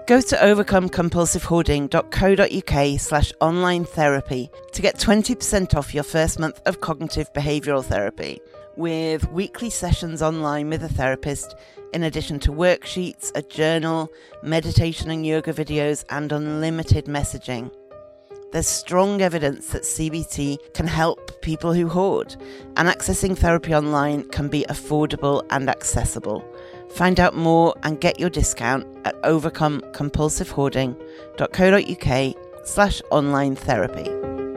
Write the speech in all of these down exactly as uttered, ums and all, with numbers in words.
Go to overcomecompulsivehoarding.co.uk slash online therapy to get twenty percent off your first month of cognitive behavioural therapy, with weekly sessions online with a therapist, in addition to worksheets, a journal, meditation and yoga videos, and unlimited messaging. There's strong evidence that C B T can help people who hoard, and accessing therapy online can be affordable and accessible. Find out more and get your discount at overcomecompulsivehoarding.co.uk slash online therapy.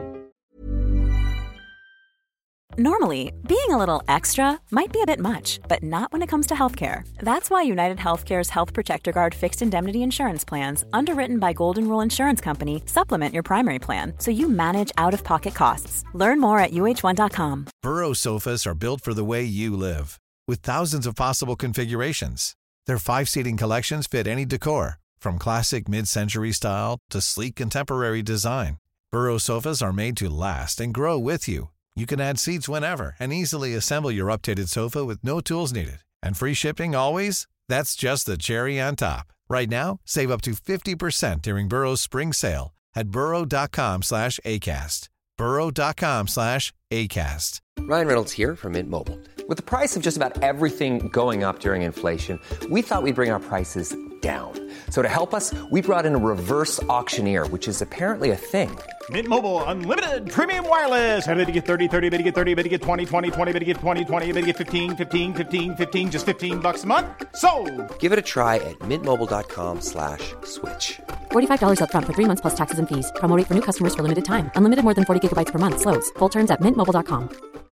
Normally, being a little extra might be a bit much, but not when it comes to healthcare. That's why United Healthcare's Health Protector Guard fixed indemnity insurance plans, underwritten by Golden Rule Insurance Company, supplement your primary plan so you manage out-of-pocket costs. Learn more at U H one dot com. Burrow sofas are built for the way you live. With thousands of possible configurations, their five-seating collections fit any decor, from classic mid-century style to sleek contemporary design. Burrow sofas are made to last and grow with you. You can add seats whenever and easily assemble your updated sofa with no tools needed. And free shipping always? That's just the cherry on top. Right now, save up to fifty percent during Burrow's spring sale at burrow.com slash ACAST. burrow.com slash ACAST. Ryan Reynolds here from Mint Mobile. With the price of just about everything going up during inflation, we thought we'd bring our prices down. So to help us, we brought in a reverse auctioneer, which is apparently a thing. Mint Mobile Unlimited Premium Wireless. How to get thirty, thirty, how to get thirty, how to get twenty, twenty, twenty, how to get twenty, twenty, how to get fifteen, fifteen, fifteen, fifteen, just fifteen bucks a month? Sold! Give it a try at mintmobile.com slash switch. forty-five dollars up front for three months plus taxes and fees. Promo rate for new customers for limited time. Unlimited more than forty gigabytes per month. Slows full terms at mint mobile dot com.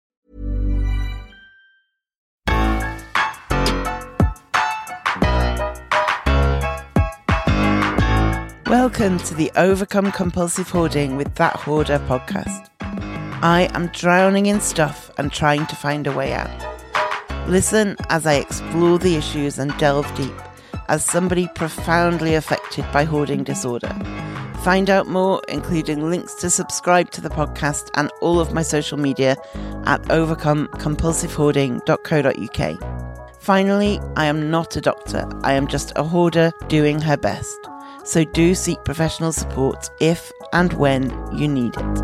Welcome to the Overcome Compulsive Hoarding with That Hoarder podcast. I am drowning in stuff and trying to find a way out. Listen as I explore the issues and delve deep as somebody profoundly affected by hoarding disorder. Find out more, including links to subscribe to the podcast and all of my social media at overcomecompulsivehoarding.co.uk. Finally, I am not a doctor. I am just a hoarder doing her best. So do seek professional support if and when you need it.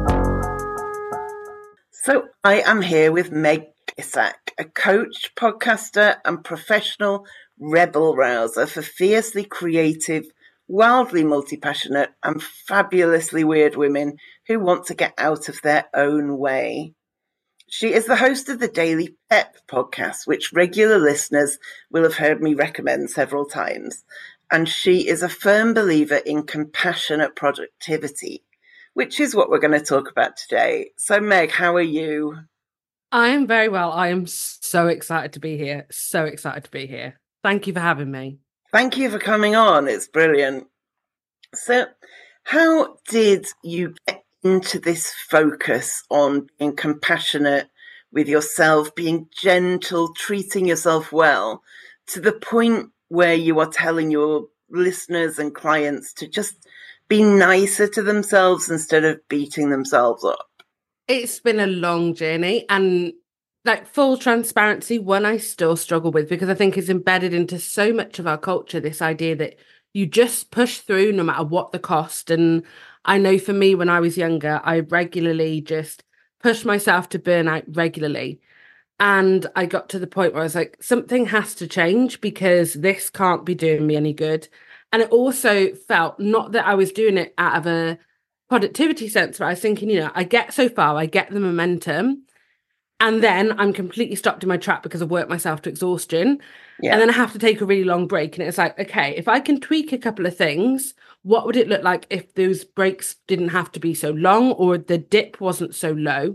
So I am here with Meg Isaac, a coach, podcaster and professional rebel rouser for fiercely creative, wildly multi-passionate and fabulously weird women who want to get out of their own way. She is the host of the Daily Pep podcast, which regular listeners will have heard me recommend several times. And she is a firm believer in compassionate productivity, which is what we're going to talk about today. So, Meg, how are you? I am very well. I am so excited to be here. So excited to be here. Thank you for having me. Thank you for coming on. It's brilliant. So, how did you get into this focus on being compassionate with yourself, being gentle, treating yourself well, to the point where you are telling your listeners and clients to just be nicer to themselves instead of beating themselves up? It's been a long journey, and like full transparency, one I still struggle with because I think it's embedded into so much of our culture, this idea that you just push through no matter what the cost. And I know for me, when I was younger, I regularly just pushed myself to burn out regularly. And I got to the point where I was like, something has to change because this can't be doing me any good. And it also felt not that I was doing it out of a productivity sense, but I was thinking, you know, I get so far, I get the momentum, and then I'm completely stopped in my track because I've worked myself to exhaustion. Yeah. And then I have to take a really long break. And it's like, okay, if I can tweak a couple of things, what would it look like if those breaks didn't have to be so long or the dip wasn't so low?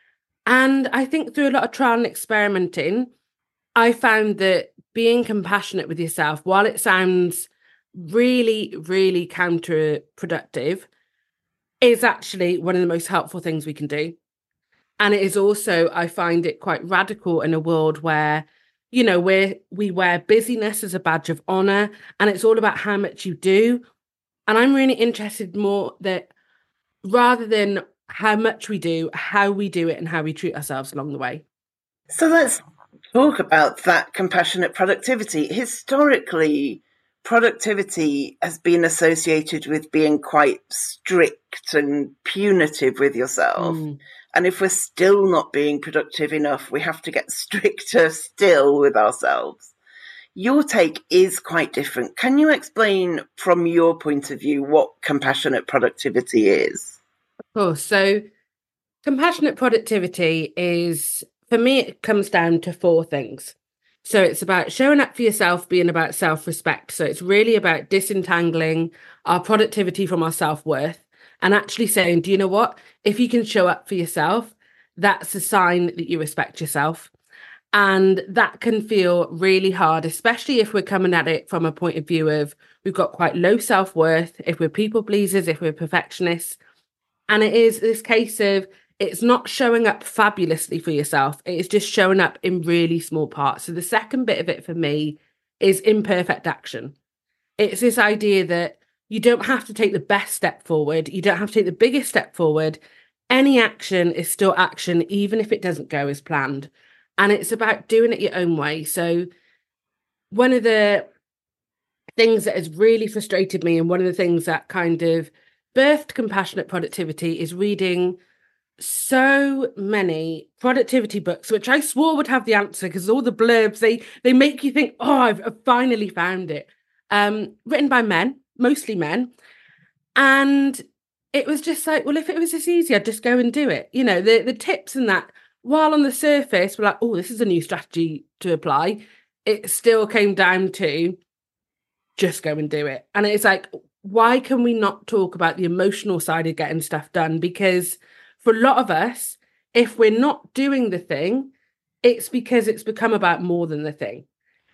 And I think through a lot of trial and experimenting, I found that being compassionate with yourself, while it sounds really, really counterproductive, is actually one of the most helpful things we can do. And it is also, I find it quite radical in a world where, you know, where we wear busyness as a badge of honor and it's all about how much you do. And I'm really interested more that rather than how much we do, how we do it and how we treat ourselves along the way. So let's talk about that compassionate productivity. Historically, productivity has been associated with being quite strict and punitive with yourself. Mm. And if we're still not being productive enough, we have to get stricter still with ourselves. Your take is quite different. Can you explain from your point of view what compassionate productivity is? Of course. So compassionate productivity is, for me, it comes down to four things. So it's about showing up for yourself, being about self-respect. So it's really about disentangling our productivity from our self-worth and actually saying, do you know what? If you can show up for yourself, that's a sign that you respect yourself. And that can feel really hard, especially if we're coming at it from a point of view of we've got quite low self-worth, if we're people pleasers, if we're perfectionists. And it is this case of it's not showing up fabulously for yourself. It is just showing up in really small parts. So the second bit of it for me is imperfect action. It's this idea that you don't have to take the best step forward. You don't have to take the biggest step forward. Any action is still action, even if it doesn't go as planned. And it's about doing it your own way. So one of the things that has really frustrated me and one of the things that kind of birthed compassionate productivity is reading so many productivity books, which I swore would have the answer because all the blurbs, they they make you think, oh, I've, I've finally found it. Um, written by men, mostly men. And it was just like, well, if it was this easy, I'd just go and do it. You know, the, the tips and that, while on the surface, we're like, oh, this is a new strategy to apply. It still came down to just go and do it. And it's like, why can we not talk about the emotional side of getting stuff done? Because for a lot of us, if we're not doing the thing, it's because it's become about more than the thing.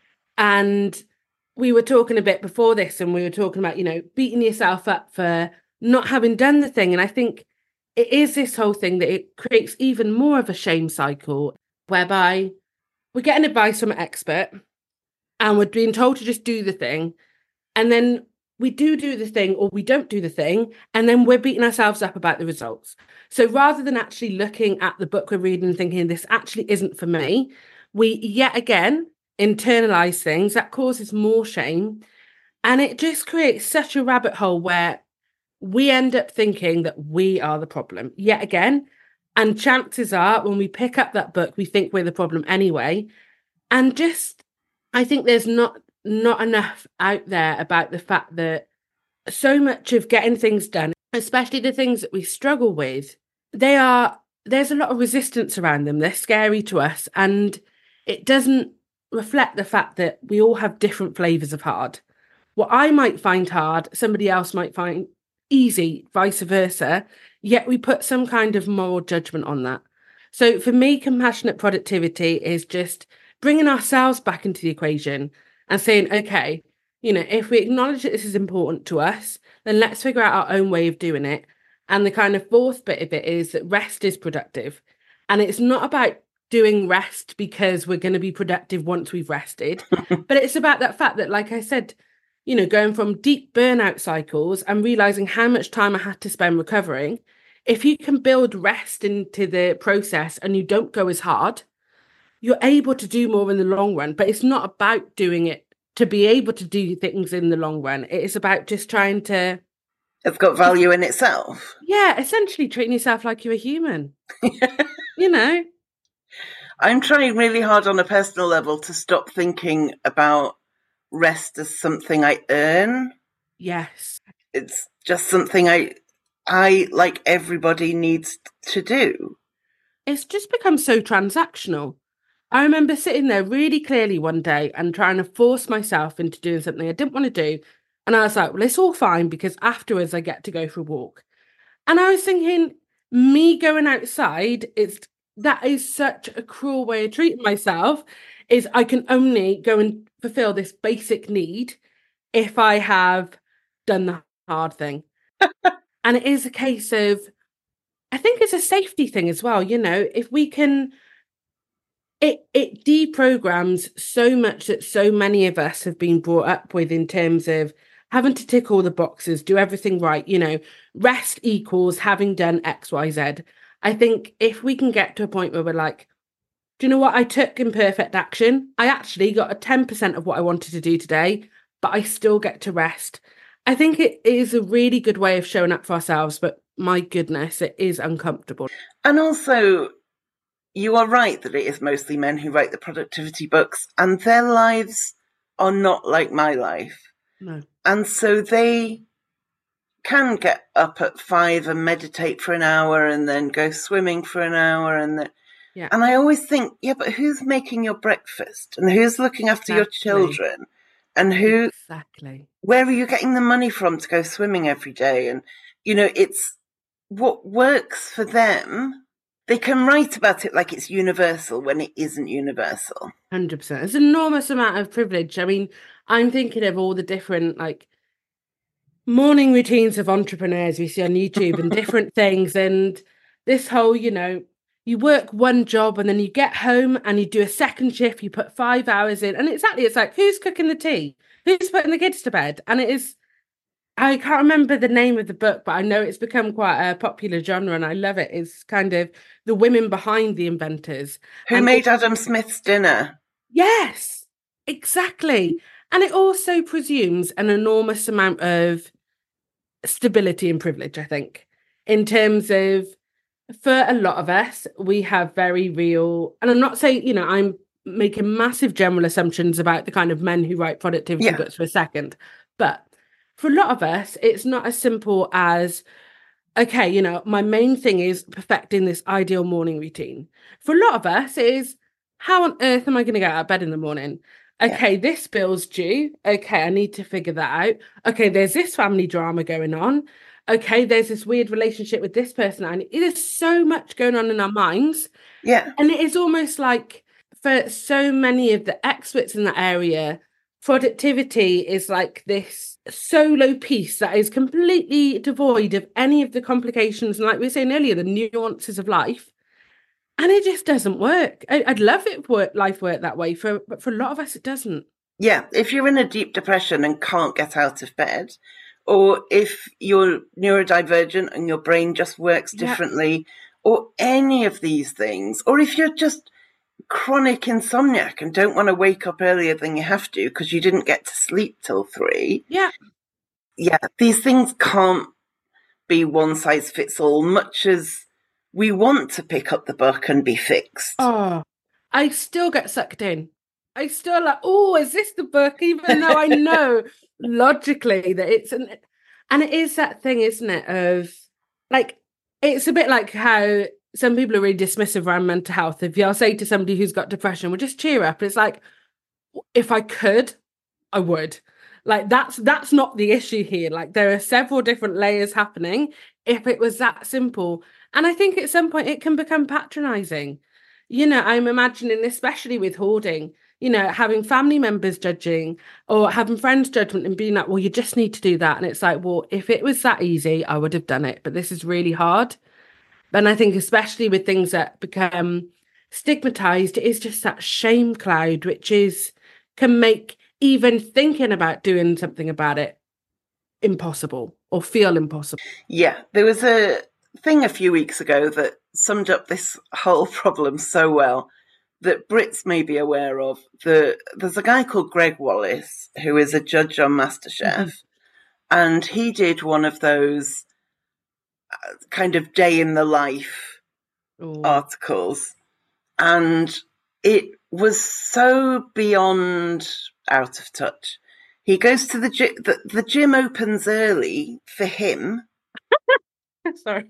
And we were talking a bit before this, and we were talking about, you know, beating yourself up for not having done the thing. And I think it is this whole thing that it creates even more of a shame cycle, whereby we're getting advice from an expert and we're being told to just do the thing. And then we do do the thing or we don't do the thing, and then we're beating ourselves up about the results. So rather than actually looking at the book we're reading and thinking this actually isn't for me, we yet again internalize things that causes more shame. And it just creates such a rabbit hole where we end up thinking that we are the problem yet again. And chances are when we pick up that book, we think we're the problem anyway. And just, I think there's not not enough out there about the fact that so much of getting things done, especially the things that we struggle with, they are, there's a lot of resistance around them. They're scary to us. And it doesn't reflect the fact that we all have different flavors of hard. What I might find hard, somebody else might find easy, vice versa, yet we put some kind of moral judgment on that. So for me, compassionate productivity is just bringing ourselves back into the equation and saying, okay, you know, if we acknowledge that this is important to us, then let's figure out our own way of doing it. And the kind of fourth bit of it is that rest is productive. And it's not about doing rest because we're going to be productive once we've rested, but it's about that fact that, like I said, you know, going from deep burnout cycles and realizing how much time I had to spend recovering. If you can build rest into the process and you don't go as hard, you're able to do more in the long run. But it's not about doing it to be able to do things in the long run. It is about just trying to... It's got value in itself. Yeah, essentially treating yourself like you're a human. You know? I'm trying really hard on a personal level to stop thinking about rest as something I earn. Yes. It's just something I, I like everybody needs to do. It's just become so transactional. I remember sitting there really clearly one day and trying to force myself into doing something I didn't want to do. And I was like, well, it's all fine because afterwards I get to go for a walk. And I was thinking, me going outside, it's that is such a cruel way of treating myself, is I can only go and fulfill this basic need if I have done the hard thing. And it is a case of, I think it's a safety thing as well. You know, if we can, it, it deprograms so much that so many of us have been brought up with in terms of having to tick all the boxes, do everything right. You know, rest equals having done X, Y, Z. I think if we can get to a point where we're like, do you know what? I took imperfect action. I actually got a ten percent of what I wanted to do today. but I still get to rest. I think it is a really good way of showing up for ourselves, but my goodness, it is uncomfortable. And also, you are right that it is mostly men who write the productivity books, and their lives are not like my life. No. And so they can get up at five and meditate for an hour and then go swimming for an hour. And then, yeah. And I always think, yeah, but who's making your breakfast? And who's looking after Exactly. your children? And who, exactly. where are you getting the money from to go swimming every day? And, you know, it's what works for them. They can write about it like it's universal when it isn't universal. one hundred percent. It's an enormous amount of privilege. I mean, I'm thinking of all the different, like, morning routines of entrepreneurs we see on YouTube and different things. And this whole, you know, you work one job and then you get home and you do a second shift, you put five hours in. And exactly, it's like, who's cooking the tea? Who's putting the kids to bed? And it is, I can't remember the name of the book, but I know it's become quite a popular genre and I love it. It's kind of the women behind the inventors. Who and made it, Adam Smith's dinner? Yes, exactly. And it also presumes an enormous amount of stability and privilege, I think, in terms of, for a lot of us, we have very real, and I'm not saying, you know, I'm making massive general assumptions about the kind of men who write productivity Yeah. books for a second, but for a lot of us, it's not as simple as, okay, you know, my main thing is perfecting this ideal morning routine. For a lot of us, it is, how on earth am I going to get out of bed in the morning? Okay, yeah. This bill's due. Okay, I need to figure that out. Okay, there's this family drama going on. Okay, there's this weird relationship with this person. And it is so much going on in our minds. Yeah. And it is almost like, for so many of the experts in that area, productivity is like this solo piece that is completely devoid of any of the complications and, like we were saying earlier, the nuances of life. And it just doesn't work. I, I'd love it if work, life worked that way, for but for a lot of us, it doesn't. Yeah, if you're in a deep depression and can't get out of bed, or if you're neurodivergent and your brain just works differently, yeah. or any of these things, or if you're just chronic insomniac and don't want to wake up earlier than you have to because you didn't get to sleep till three. Yeah. Yeah, these things can't be one size fits all, much as we want to pick up the book and be fixed. Oh, I still get sucked in. I still like, oh, is this the book? Even though I know logically that it's an, and it is that thing, isn't it? Of like, it's a bit like how some people are really dismissive around mental health. If you'll say to somebody who's got depression, well, just cheer up. It's like, if I could, I would. Like, that's that's not the issue here. Like, there are several different layers happening. If it was that simple. And I think at some point it can become patronizing. You know, I'm imagining, especially with hoarding, you know, having family members judging or having friends judgment and being like, well, you just need to do that. And it's like, well, if it was that easy, I would have done it. But this is really hard. And I think especially with things that become stigmatized, it is just that shame cloud, which is can make even thinking about doing something about it impossible or feel impossible. Yeah, there was a thing a few weeks ago that summed up this whole problem so well that Brits may be aware of. The, there's a guy called Greg Wallace who is a judge on MasterChef, mm-hmm. and he did one of those kind of day in the life Ooh. articles, and it was so beyond out of touch. He goes to the gym, the, the gym opens early for him. Sorry.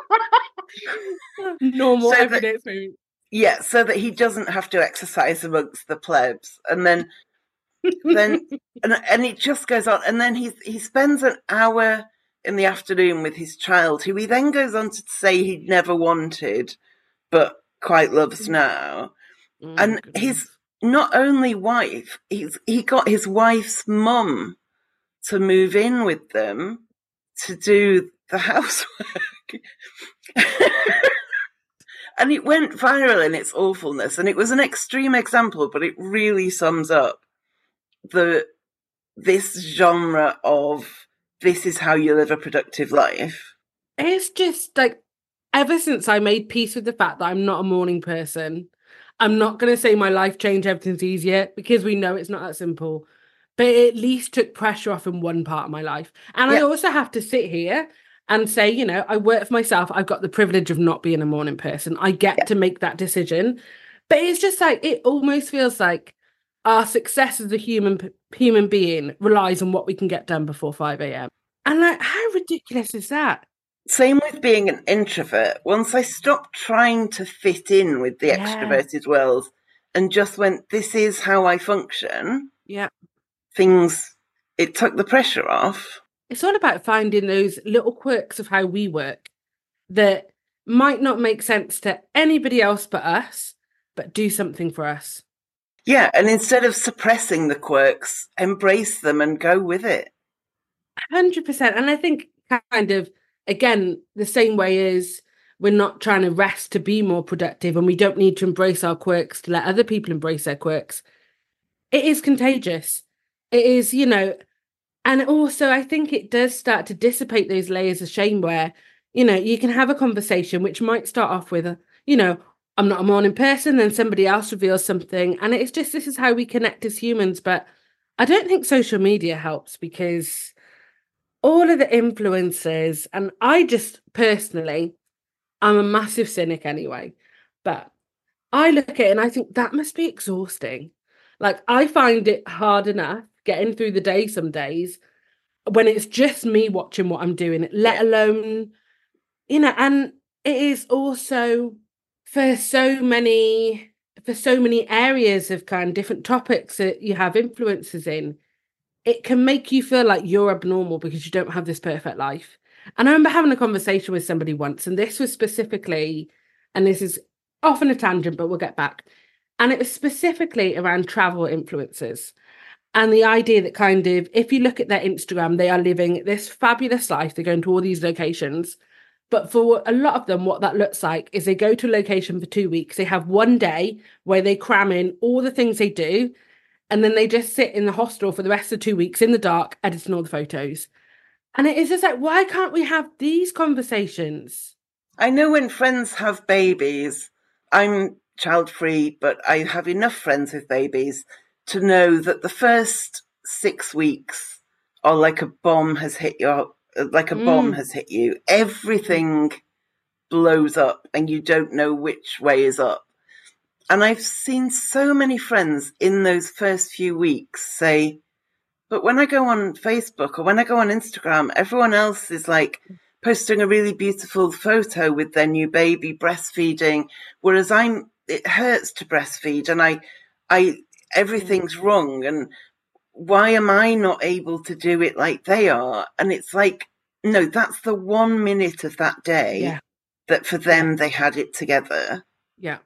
Normal so everyday that, experience. Yeah, so that he doesn't have to exercise amongst the plebs. And then then and, and it just goes on. And then he he spends an hour in the afternoon with his child, who he then goes on to say he'd never wanted, but quite loves now. Oh, and goodness. His not only wife, he's he got his wife's mum to move in with them to do the housework. And it went viral in its awfulness. And it was an extreme example, but it really sums up the this genre of this is how you live a productive life. It's just like, ever since I made peace with the fact that I'm not a morning person, I'm not going to say my life changed, everything's easier, because we know it's not that simple. but it at least took pressure off in one part of my life. And yeah. I also have to sit here and say, you know, I work for myself. I've got the privilege of not being a morning person. I get yeah. to make that decision. But it's just like, it almost feels like our success as a human human being relies on what we can get done before five a.m. And like, how ridiculous is that? Same with being an introvert. Once I stopped trying to fit in with the yeah. extroverted world and just went, this is how I function. Yeah. Things, it took the pressure off. It's all about finding those little quirks of how we work that might not make sense to anybody else but us, but do something for us. Yeah, and instead of suppressing the quirks, embrace them and go with it. one hundred percent. And I think kind of, again, the same way as we're not trying to rest to be more productive and we don't need to embrace our quirks to let other people embrace their quirks. It is contagious. It is, you know, and also I think it does start to dissipate those layers of shame where, you know, you can have a conversation which might start off with, a, you know, I'm not a morning person, then somebody else reveals something. And it's just, this is how we connect as humans. But I don't think social media helps because all of the influencers, and I just personally, I'm a massive cynic anyway, but I look at it and I think that must be exhausting. Like, I find it hard enough getting through the day some days when it's just me watching what I'm doing, let alone, you know, and it is also for so many, for so many areas of kind of different topics that you have influences in, it can make you feel like you're abnormal because you don't have this perfect life. And I remember having a conversation with somebody once, and this was specifically, and this is often a tangent, but we'll get back. And it was specifically around travel influencers. And the idea that kind of, if you look at their Instagram, they are living this fabulous life. They're going to all these locations. But for a lot of them, what that looks like is they go to a location for two weeks. They have one day where they cram in all the things they do. And then they just sit in the hostel for the rest of two weeks in the dark, editing all the photos. And it is just like, why can't we have these conversations? I know when friends have babies, I'm child-free, but I have enough friends with babies to know that the first six weeks are like a bomb has hit your, like a mm. bomb has hit you. Everything blows up and you don't know which way is up. And I've seen so many friends in those first few weeks say, but when I go on Facebook or when I go on Instagram, everyone else is like posting a really beautiful photo with their new baby breastfeeding, whereas I'm, it hurts to breastfeed and I, I, everything's wrong. And why am I not able to do it like they are? And it's like, no, that's the one minute of that day yeah. that for them, they had it together. Yeah.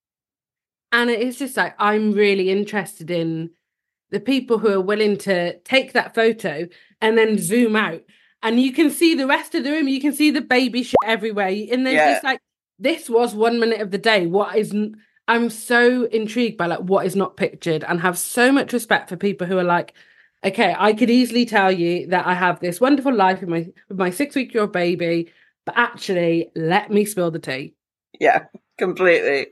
And it's just like, I'm really interested in the people who are willing to take that photo and then zoom out. And you can see the rest of the room. You can see the baby shit everywhere. And they're yeah. just like, this was one minute of the day. What isn't? I'm so intrigued by like what is not pictured, and have so much respect for people who are like, okay, I could easily tell you that I have this wonderful life with my, with my six-week-old baby, but actually, let me spill the tea. Yeah, completely.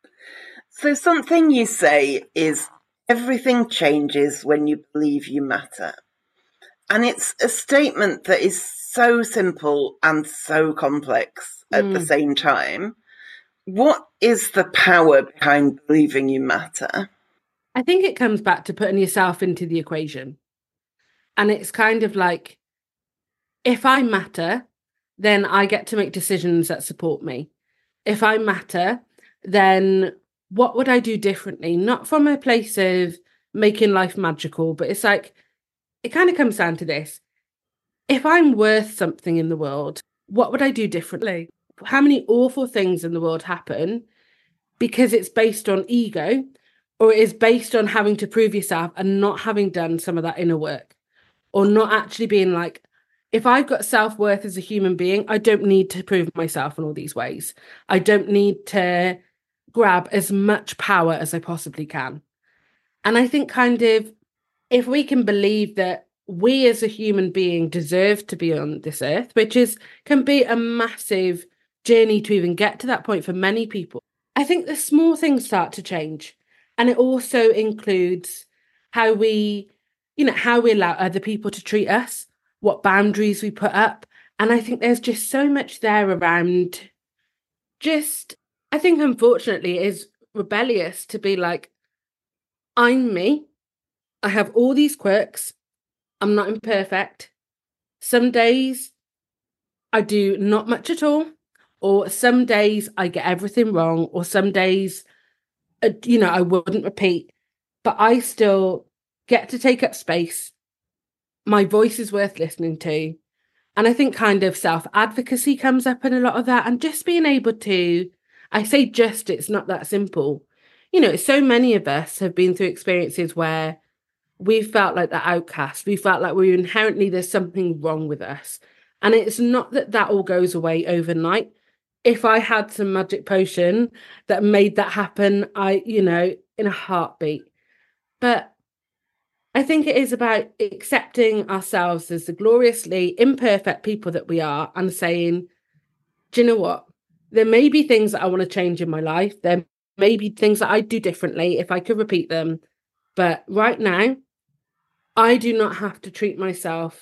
So something you say is everything changes when you believe you matter. And it's a statement that is so simple and so complex at mm. the same time. What is the power behind believing you matter? I think it comes back to putting yourself into the equation. And it's kind of like, if I matter, then I get to make decisions that support me. If I matter, then what would I do differently? Not from a place of making life magical, but it's like, it kind of comes down to this. If I'm worth something in the world, what would I do differently? How many awful things in the world happen because it's based on ego, or it is based on having to prove yourself and not having done some of that inner work, or not actually being like, if I've got self-worth as a human being, I don't need to prove myself in all these ways. I don't need to grab as much power as I possibly can. And I think kind of, if we can believe that we as a human being deserve to be on this earth, which is can be a massive journey to even get to that point for many people, I think the small things start to change. And it also includes how we you know, how we allow other people to treat us, what boundaries we put up. And I think there's just so much there around just, I think unfortunately it is rebellious to be like, I'm me. I have all these quirks. I'm not imperfect. Some days I do not much at all, or some days I get everything wrong, or some days, uh, you know, I wouldn't repeat, but I still get to take up space. My voice is worth listening to. And I think kind of self-advocacy comes up in a lot of that, and just being able to, I say just, it's not that simple. You know, so many of us have been through experiences where we felt like the outcast. We felt like we inherently, there's something wrong with us. And it's not that that all goes away overnight. If I had some magic potion that made that happen, I, you know, in a heartbeat. But I think it is about accepting ourselves as the gloriously imperfect people that we are and saying, do you know what? There may be things that I want to change in my life. There may be things that I'd do differently if I could repeat them. But right now, I do not have to treat myself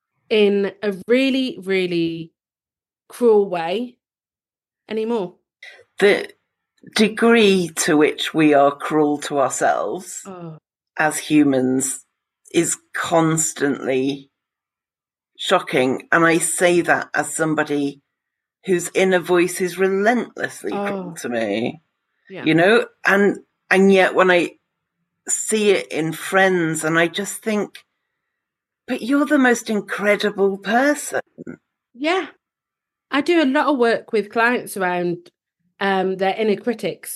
in a really, really cruel way anymore. The degree to which we are cruel to ourselves Oh. as humans is constantly shocking. And I say that as somebody whose inner voice is relentlessly Oh. cruel to me, Yeah. you know? And, and yet when I see it in friends, and I just think, but you're the most incredible person. Yeah. I do a lot of work with clients around um, their inner critics.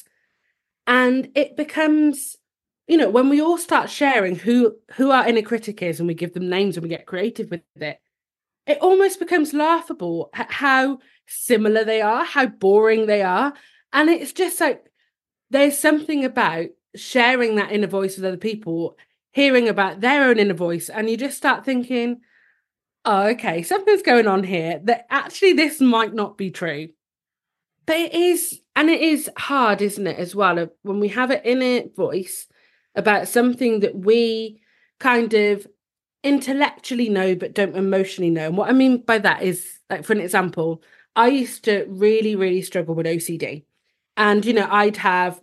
And it becomes, you know, when we all start sharing who, who our inner critic is and we give them names and we get creative with it, it almost becomes laughable at how similar they are, how boring they are. And it's just like, there's something about sharing that inner voice with other people, hearing about their own inner voice, and you just start thinking, oh, okay, something's going on here, that actually this might not be true. But it is, and it is hard, isn't it, as well, when we have an inner voice about something that we kind of intellectually know but don't emotionally know. And what I mean by that is, like, for an example, I used to really, really struggle with O C D. And, you know, I'd have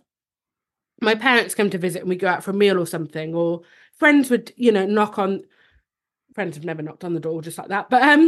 my parents come to visit and we go out for a meal or something, or friends would, you know, knock on, friends have never knocked on the door just like that. But, um,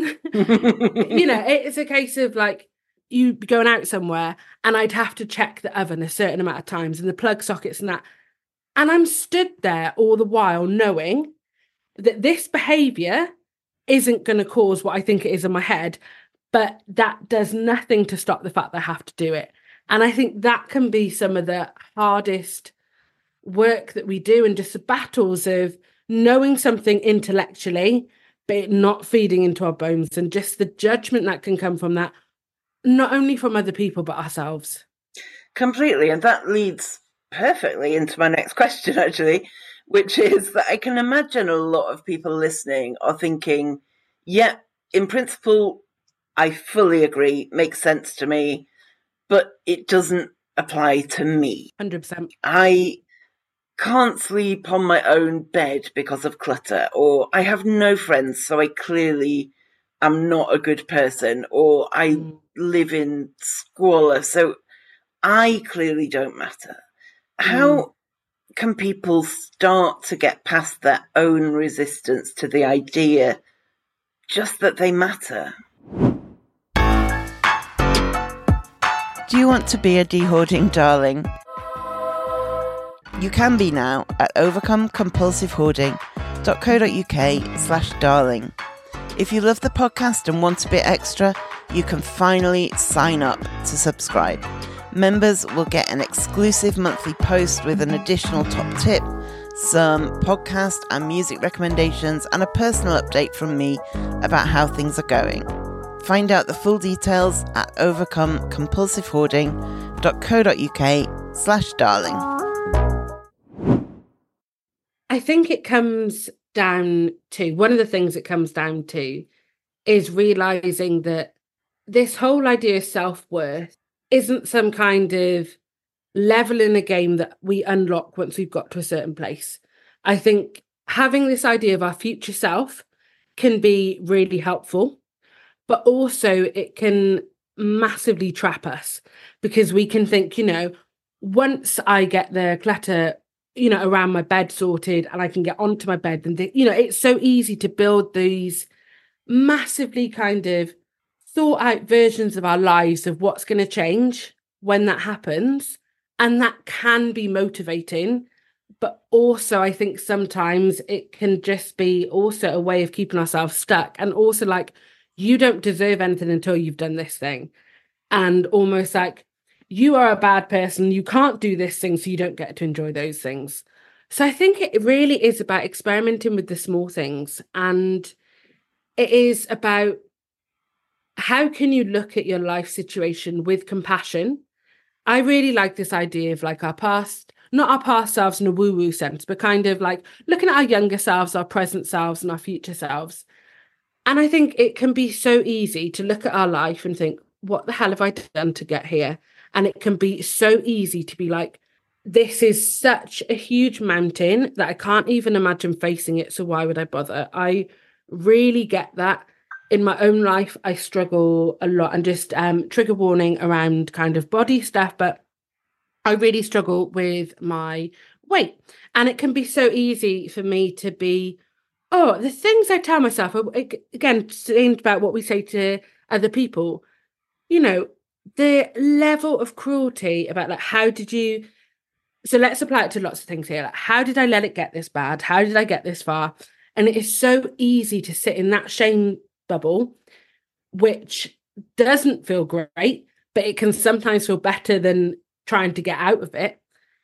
you know, it's a case of like, you going out somewhere and I'd have to check the oven a certain amount of times and the plug sockets and that. And I'm stood there all the while knowing that this behaviour isn't going to cause what I think it is in my head, but that does nothing to stop the fact that I have to do it. And I think that can be some of the hardest work that we do, and just the battles of knowing something intellectually, but it not feeding into our bones, and just the judgment that can come from that, not only from other people, but ourselves. Completely. And that leads perfectly into my next question, actually, which is that I can imagine a lot of people listening are thinking, yeah, in principle, I fully agree, makes sense to me, but it doesn't apply to me. one hundred percent. I can't sleep on my own bed because of clutter, or I have no friends, so I clearly am not a good person, or I mm. live in squalor, so I clearly don't matter. Mm. How can people start to get past their own resistance to the idea just that they matter? Do you want to be a de-hoarding darling? You can be now at overcome compulsive hoarding dot co dot uk slash darling. If you love the podcast and want a bit extra, you can finally sign up to subscribe. Members will get an exclusive monthly post with an additional top tip, some podcast and music recommendations, and a personal update from me about how things are going. Find out the full details at overcome compulsive hoarding dot co dot uk slash darling. I think it comes down to, one of the things it comes down to is realising that this whole idea of self-worth isn't some kind of level in a game that we unlock once we've got to a certain place. I think having this idea of our future self can be really helpful, but also it can massively trap us because we can think, you know, once I get the clutter, you know, around my bed sorted and I can get onto my bed and, th- you know, it's so easy to build these massively kind of thought out versions of our lives of what's going to change when that happens. And that can be motivating. But also, I think sometimes it can just be also a way of keeping ourselves stuck. And also, like, you don't deserve anything until you've done this thing. And almost like, you are a bad person. You can't do this thing, so you don't get to enjoy those things. So I think it really is about experimenting with the small things. And it is about how can you look at your life situation with compassion. I really like this idea of like our past, not our past selves in a woo-woo sense, but kind of like looking at our younger selves, our present selves, and our future selves. And I think it can be so easy to look at our life and think, what the hell have I done to get here? And it can be so easy to be like, this is such a huge mountain that I can't even imagine facing it. So why would I bother? I really get that. In my own life, I struggle a lot, and just um, trigger warning around kind of body stuff, but I really struggle with my weight. And it can be so easy for me to be, oh, the things I tell myself, again, saying about what we say to other people, you know, the level of cruelty about like, how did you, so let's apply it to lots of things here. Like, how did I let it get this bad? How did I get this far? And it is so easy to sit in that shame bubble, which doesn't feel great, but it can sometimes feel better than trying to get out of it.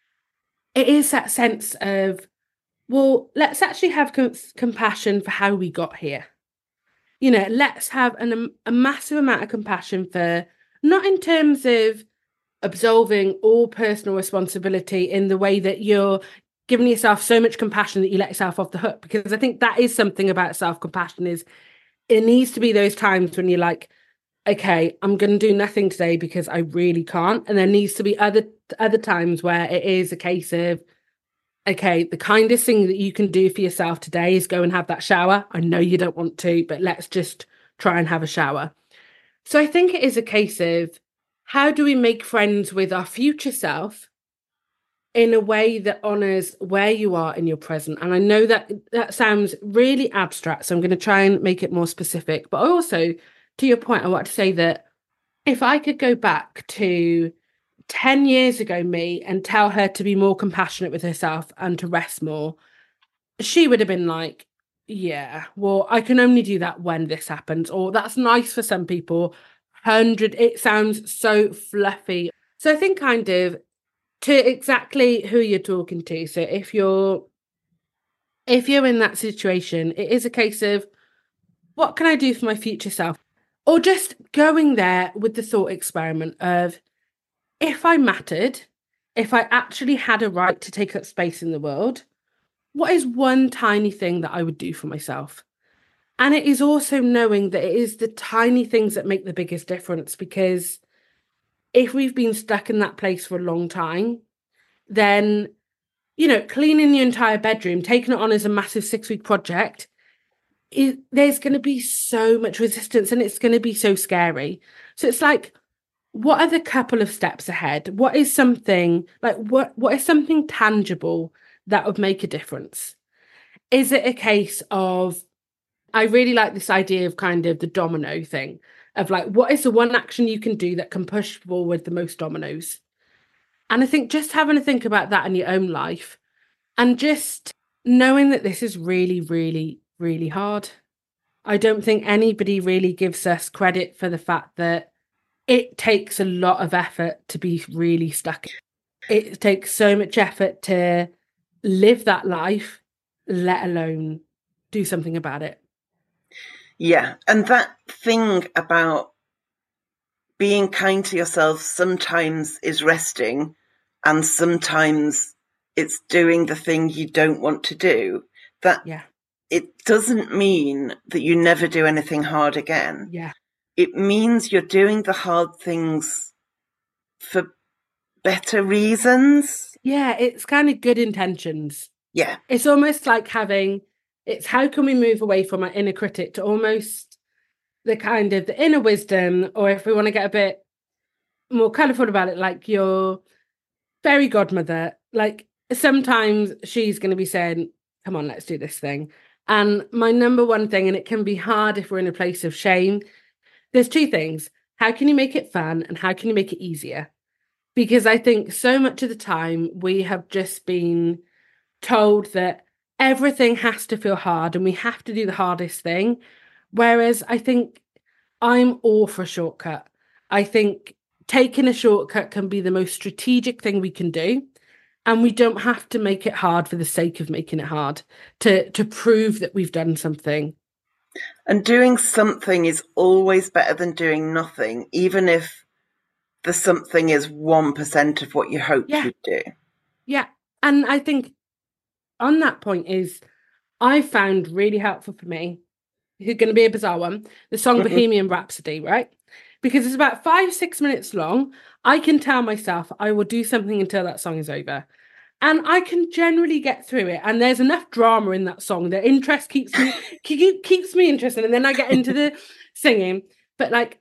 It is that sense of, well, let's actually have com- compassion for how we got here. You know, let's have an, um, a massive amount of compassion for, not in terms of absolving all personal responsibility in the way that you're giving yourself so much compassion that you let yourself off the hook, because I think that is something about self-compassion is it needs to be those times when you're like, okay, I'm going to do nothing today because I really can't. And there needs to be other other times where it is a case of, okay, the kindest thing that you can do for yourself today is go and have that shower. I know you don't want to, but let's just try and have a shower. So I think it is a case of, how do we make friends with our future self in a way that honors where you are in your present? And I know that that sounds really abstract, so I'm going to try and make it more specific. But also, to your point, I want to say that if I could go back to ten years ago me and tell her to be more compassionate with herself and to rest more, she would have been like, yeah, well, I can only do that when this happens, or that's nice for some people. Hundred, it sounds so fluffy. So I think kind of to exactly who you're talking to. So if you're if you're in that situation, it is a case of, what can I do for my future self? Or just going there with the thought experiment of, if I mattered, if I actually had a right to take up space in the world, what is one tiny thing that I would do for myself? And it is also knowing that it is the tiny things that make the biggest difference, because if we've been stuck in that place for a long time, then, you know, cleaning your entire bedroom, taking it on as a massive six-week project, it, there's going to be so much resistance and it's going to be so scary. So it's like, what are the couple of steps ahead? What is something, like, what what is something tangible that would make a difference? Is it a case of, I really like this idea of kind of the domino thing of like, what is the one action you can do that can push forward the most dominoes? And I think just having to think about that in your own life and just knowing that this is really, really, really hard. I don't think anybody really gives us credit for the fact that it takes a lot of effort to be really stuck. It takes so much effort to live that life, let alone do something about it. Yeah, and that thing about being kind to yourself sometimes is resting, and sometimes it's doing the thing you don't want to do. That yeah. It doesn't mean that you never do anything hard again. Yeah. It means you're doing the hard things for better reasons. Yeah, it's kind of good intentions. Yeah. It's almost like having, it's how can we move away from our inner critic to almost the kind of the inner wisdom, or if we want to get a bit more colourful about it, like your fairy godmother. Like sometimes she's going to be saying, come on, let's do this thing. And my number one thing, and it can be hard if we're in a place of shame, there's two things. How can you make it fun and how can you make it easier? Because I think so much of the time we have just been told that everything has to feel hard and we have to do the hardest thing. Whereas I think I'm all for a shortcut. I think taking a shortcut can be the most strategic thing we can do. And we don't have to make it hard for the sake of making it hard to, to prove that we've done something. And doing something is always better than doing nothing, even if the something is one percent of what you hoped Yeah. you'd do. Yeah. And I think on that point is, I found really helpful for me, who's going to be a bizarre one, the song Mhm. Bohemian Rhapsody, right? Because it's about five, six minutes long. I can tell myself I will do something until that song is over. And I can generally get through it. And there's enough drama in that song that interest keeps me keep, keeps me interested. And then I get into the singing. But like,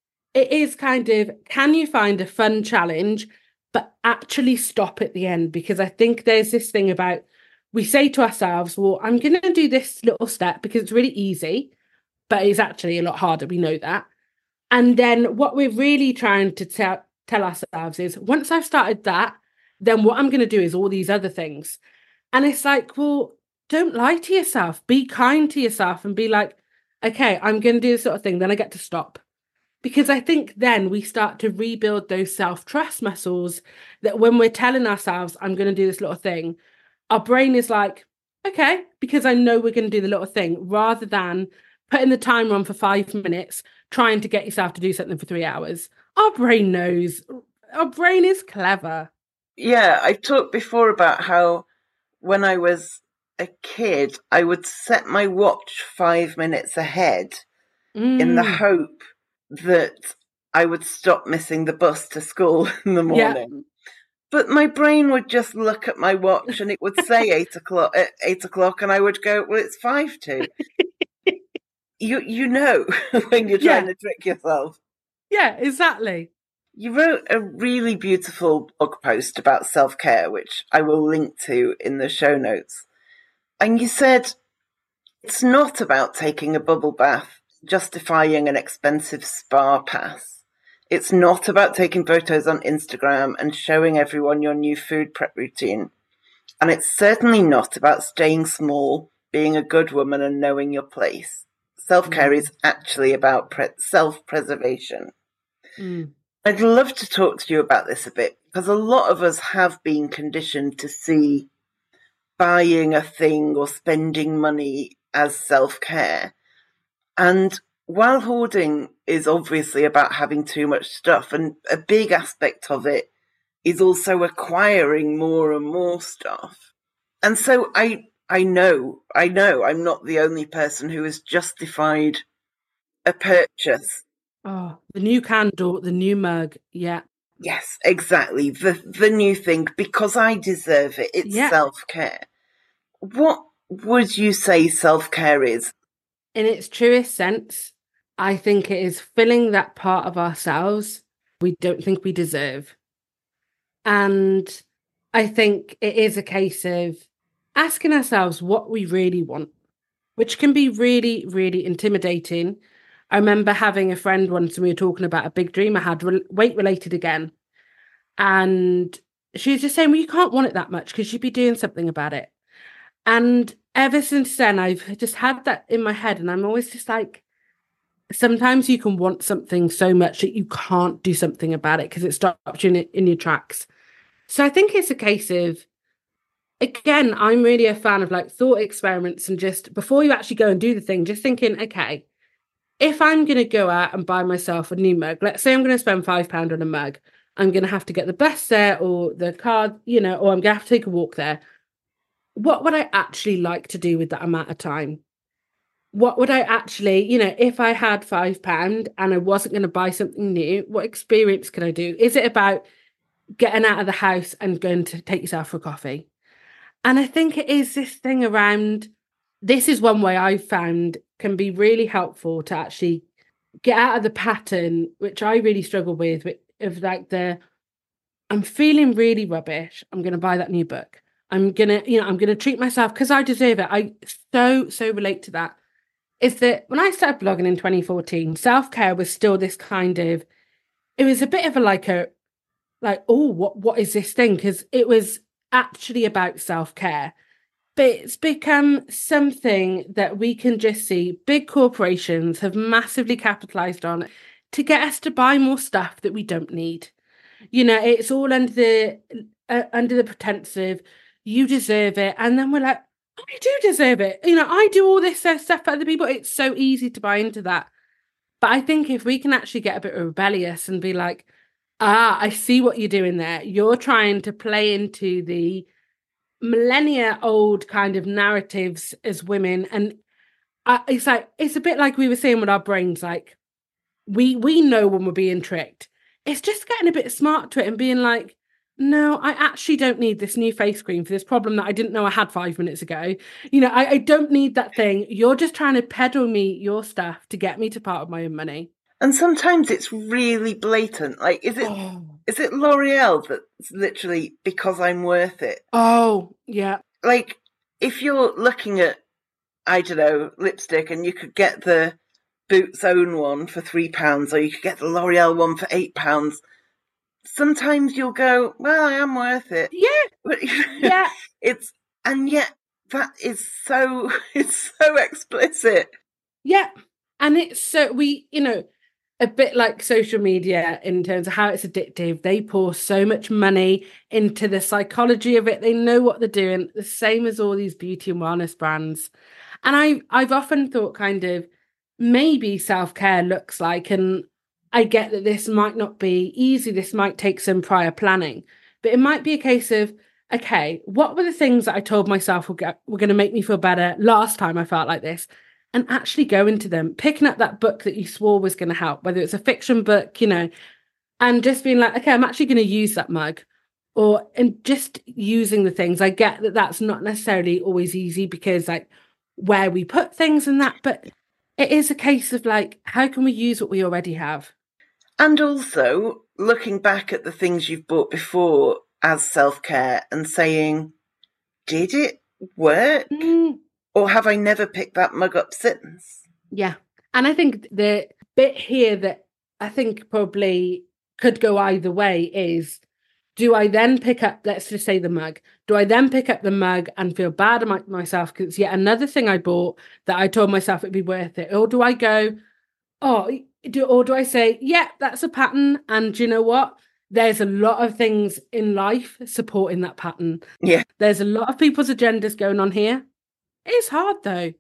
it is kind of, can you find a fun challenge, but actually stop at the end? Because I think there's this thing about, we say to ourselves, well, I'm going to do this little step because it's really easy, but it's actually a lot harder. We know that. And then what we're really trying to tell, tell ourselves is, once I've started that, then what I'm going to do is all these other things. And it's like, well, don't lie to yourself. Be kind to yourself and be like, okay, I'm going to do this sort of thing. Then I get to stop. Because I think then we start to rebuild those self-trust muscles that when we're telling ourselves, I'm going to do this little thing, our brain is like, okay, because I know we're going to do the little thing, rather than putting the timer on for five minutes, trying to get yourself to do something for three hours. Our brain knows. Our brain is clever. Yeah, I talked before about how when I was a kid, I would set my watch five minutes ahead Mm. in the hope that I would stop missing the bus to school in the Yeah. morning. But my brain would just look at my watch and it would say eight o'clock, at eight o'clock, and I would go, well, it's five to. you you know when you're trying Yeah. to trick yourself. Yeah, exactly. You wrote a really beautiful blog post about self-care, which I will link to in the show notes. And you said, it's not about taking a bubble bath, justifying an expensive spa pass. It's not about taking photos on Instagram and showing everyone your new food prep routine. And it's certainly not about staying small, being a good woman and knowing your place. Self-care is actually about pre- self-preservation. Mm. I'd love to talk to you about this a bit, because a lot of us have been conditioned to see buying a thing or spending money as self-care. And while hoarding is obviously about having too much stuff, and a big aspect of it is also acquiring more and more stuff. And so I I know, I know I'm not the only person who has justified a purchase. Oh, the new candle, the new mug. Yeah. Yes, exactly. The the new thing, because I deserve it. It's Yeah. self-care. What would you say self-care is? In its truest sense, I think it is filling that part of ourselves we don't think we deserve. And I think it is a case of asking ourselves what we really want, which can be really, really intimidating. I remember having a friend once and we were talking about a big dream I had, re- weight related again. And she was just saying, well, you can't want it that much because you'd be doing something about it. And ever since then, I've just had that in my head. And I'm always just like, sometimes you can want something so much that you can't do something about it because it stops you in, in your tracks. So I think it's a case of, again, I'm really a fan of like thought experiments, and just before you actually go and do the thing, just thinking, okay, if I'm going to go out and buy myself a new mug, let's say I'm going to spend five pounds on a mug, I'm going to have to get the bus there or the card, you know, or I'm going to have to take a walk there. What would I actually like to do with that amount of time? What would I actually, you know, if I had five pounds and I wasn't going to buy something new, what experience could I do? Is it about getting out of the house and going to take yourself for a coffee? And I think it is this thing around, this is one way I've found can be really helpful to actually get out of the pattern, which I really struggle with, of like the, I'm feeling really rubbish, I'm going to buy that new book. I'm going to, you know, I'm going to treat myself because I deserve it. I so, so relate to that. Is that when I started blogging in twenty fourteen, self-care was still this kind of, it was a bit of a like a, like, oh, what what is this thing? Because it was actually about self-care. But it's become something that we can just see big corporations have massively capitalized on to get us to buy more stuff that we don't need. You know, it's all under the uh, under the pretense of you deserve it. And then we're like, I do deserve it. You know, I do all this uh, stuff for other people. It's so easy to buy into that. But I think if we can actually get a bit rebellious and be like, ah, I see what you're doing there. You're trying to play into the millennia old kind of narratives as women. And I, it's like, it's a bit like we were saying with our brains, like we, we know when we're being tricked. It's just getting a bit smart to it and being like, no, I actually don't need this new face cream for this problem that I didn't know I had five minutes ago. You know, I, I don't need that thing. You're just trying to peddle me your stuff to get me to part of my own money. And sometimes it's really blatant. Like, is it oh. is it L'Oreal that's literally because I'm worth it? Oh, yeah. Like, if you're looking at, I don't know, lipstick, and you could get the Boots Own one for three pounds, or you could get the L'Oreal one for eight pounds. Sometimes you'll go, well, I am worth it. Yeah. But, yeah. It's, and yet that is so, it's so explicit. Yeah. And it's so, we, you know, a bit like social media in terms of how it's addictive. They pour so much money into the psychology of it. They know what they're doing, the same as all these beauty and wellness brands. And I, I've often thought kind of maybe self-care looks like, and I get that this might not be easy, this might take some prior planning, but it might be a case of, okay, what were the things that I told myself were, get, were going to make me feel better last time I felt like this? And actually go into them, picking up that book that you swore was going to help, whether it's a fiction book, you know, and just being like, okay, I'm actually going to use that mug, or and just using the things. I get that that's not necessarily always easy because like where we put things and that, but it is a case of like, how can we use what we already have? And also looking back at the things you've bought before as self-care and saying, did it work? Mm. Or have I never picked that mug up since? Yeah. And I think the bit here that I think probably could go either way is, do I then pick up, let's just say the mug, do I then pick up the mug and feel bad about myself because it's yet another thing I bought that I told myself it'd be worth it? Or do I go, oh, do, or do I say, yeah, that's a pattern. And do you know what? There's a lot of things in life supporting that pattern. Yeah. There's a lot of people's agendas going on here. It's hard though.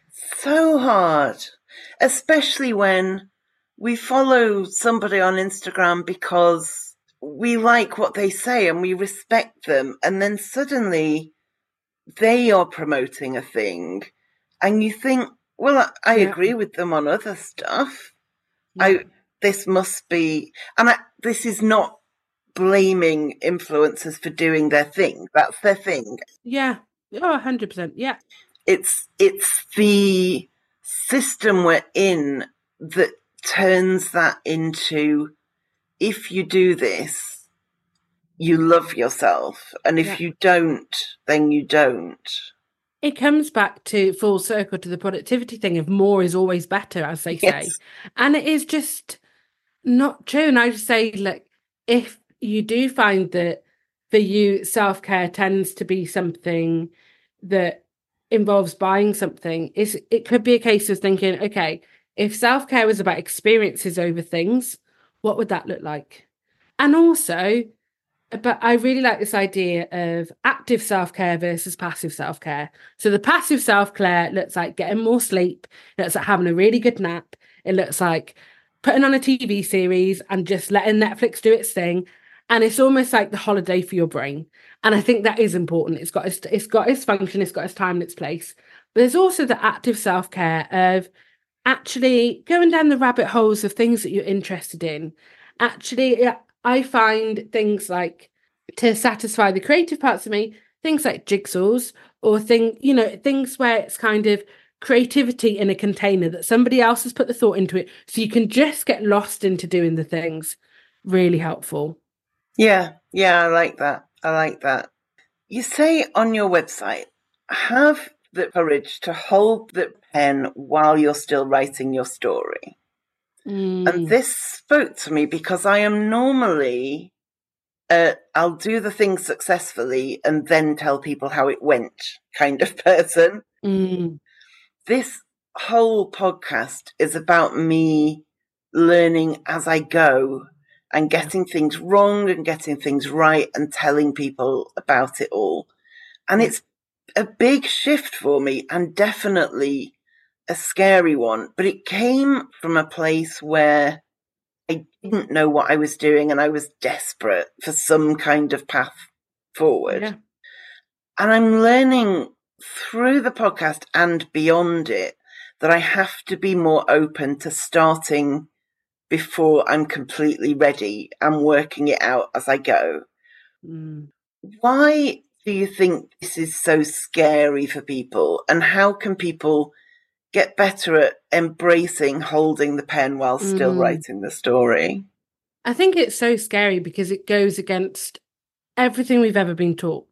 So hard. Especially when we follow somebody on Instagram because we like what they say and we respect them. And then suddenly they are promoting a thing and you think, well, I, I yeah. agree with them on other stuff. Yeah. I this must be, and I, this is not blaming influencers for doing their thing. That's their thing. Yeah. Oh, one hundred percent. Yeah. It's it's the system we're in that turns that into, if you do this, you love yourself. And if yeah. you don't, then you don't. It comes back to full circle to the productivity thing of more is always better, as they yes. say. And it is just not true. And I just say, like, if you do find that for you, self-care tends to be something that involves buying something, is it could be a case of thinking, okay, if self-care was about experiences over things, what would that look like? And also, but I really like this idea of active self-care versus passive self-care. So the passive self-care looks like getting more sleep. It looks like having a really good nap. It looks like putting on a T V series and just letting Netflix do its thing. And it's almost like the holiday for your brain. And I think that is important. It's got its, it's got its function, it's got its time and its place. But there's also the active self-care of actually going down the rabbit holes of things that you're interested in. Actually, I find things like, to satisfy the creative parts of me, things like jigsaws or thing, you know, things where it's kind of creativity in a container that somebody else has put the thought into it. So you can just get lost into doing the things. Really helpful. Yeah, yeah, I like that. I like that. You say on your website, have the courage to hold the pen while you're still writing your story. Mm. And this spoke to me because I am normally, uh, I'll do the thing successfully and then tell people how it went kind of person. Mm. This whole podcast is about me learning as I go and getting things wrong and getting things right and telling people about it all. And it's a big shift for me and definitely a scary one, but it came from a place where I didn't know what I was doing and I was desperate for some kind of path forward. Yeah. And I'm learning through the podcast and beyond it that I have to be more open to starting before I'm completely ready and working it out as I go. Mm. Why do you think this is so scary for people? And how can people get better at embracing holding the pen while still mm. writing the story? I think it's so scary because it goes against everything we've ever been taught.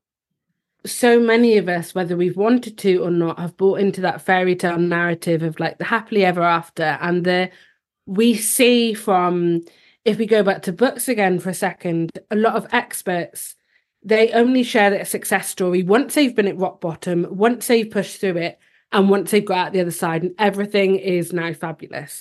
So many of us, whether we've wanted to or not, have bought into that fairy tale narrative of like the happily ever after. And the we see from, if we go back to books again for a second, a lot of experts, they only share their success story once they've been at rock bottom, once they've pushed through it, and once they've got out the other side, and everything is now fabulous.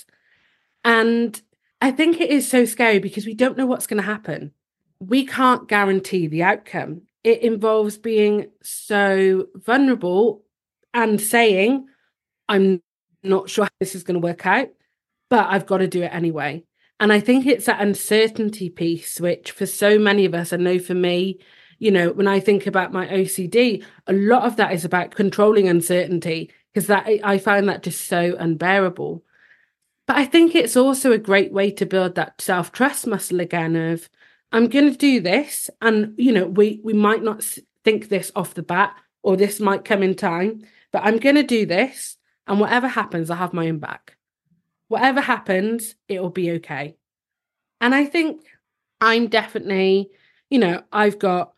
And I think it is so scary because we don't know what's going to happen. We can't guarantee the outcome. It involves being so vulnerable and saying, I'm not sure how this is going to work out, but I've got to do it anyway. And I think it's that uncertainty piece, which for so many of us, I know for me, you know, when I think about my O C D, a lot of that is about controlling uncertainty, because that I find that just so unbearable. But I think it's also a great way to build that self-trust muscle again of, I'm going to do this. And, you know, we, we might not think this off the bat, or this might come in time, but I'm going to do this. And whatever happens, I have my own back. Whatever happens, it'll be okay. And I think I'm definitely, you know, I've got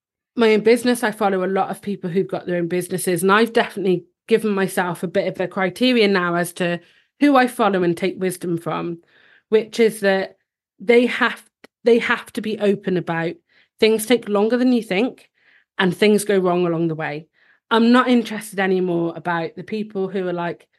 my own business. I follow a lot of people who've got their own businesses, and I've definitely given myself a bit of a criteria now as to who I follow and take wisdom from, which is that they have they have to be open about things take longer than you think and things go wrong along the way. I'm not interested anymore about the people who are like,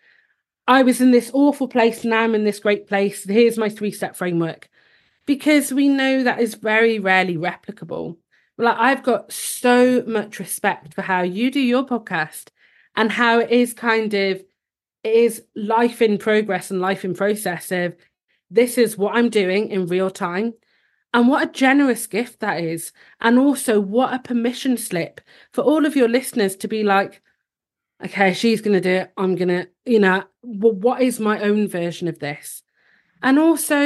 I was in this awful place, now I'm in this great place, here's my three-step framework. Because we know that is very rarely replicable. Like, I've got so much respect for how you do your podcast and how it is kind of, it is life in progress and life in process of, this is what I'm doing in real time. And what a generous gift that is. And also what a permission slip for all of your listeners to be like, okay, she's going to do it. I'm going to, you know, well, what is my own version of this? And also,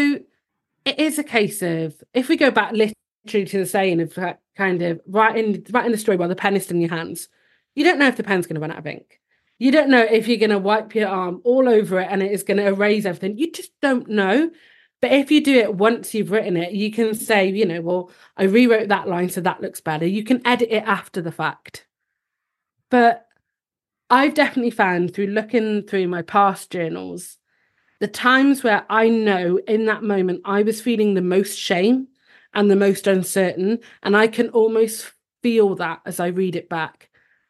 it is a case of, if we go back literally to the saying of kind of writing, writing the story while the pen is still in your hands, you don't know if the pen's going to run out of ink. You don't know if you're going to wipe your arm all over it and it is going to erase everything. You just don't know. But if you do it once you've written it, you can say, you know, well, I rewrote that line, so that looks better. You can edit it after the fact. But I've definitely found through looking through my past journals, the times where I know in that moment I was feeling the most shame and the most uncertain, and I can almost feel that as I read it back.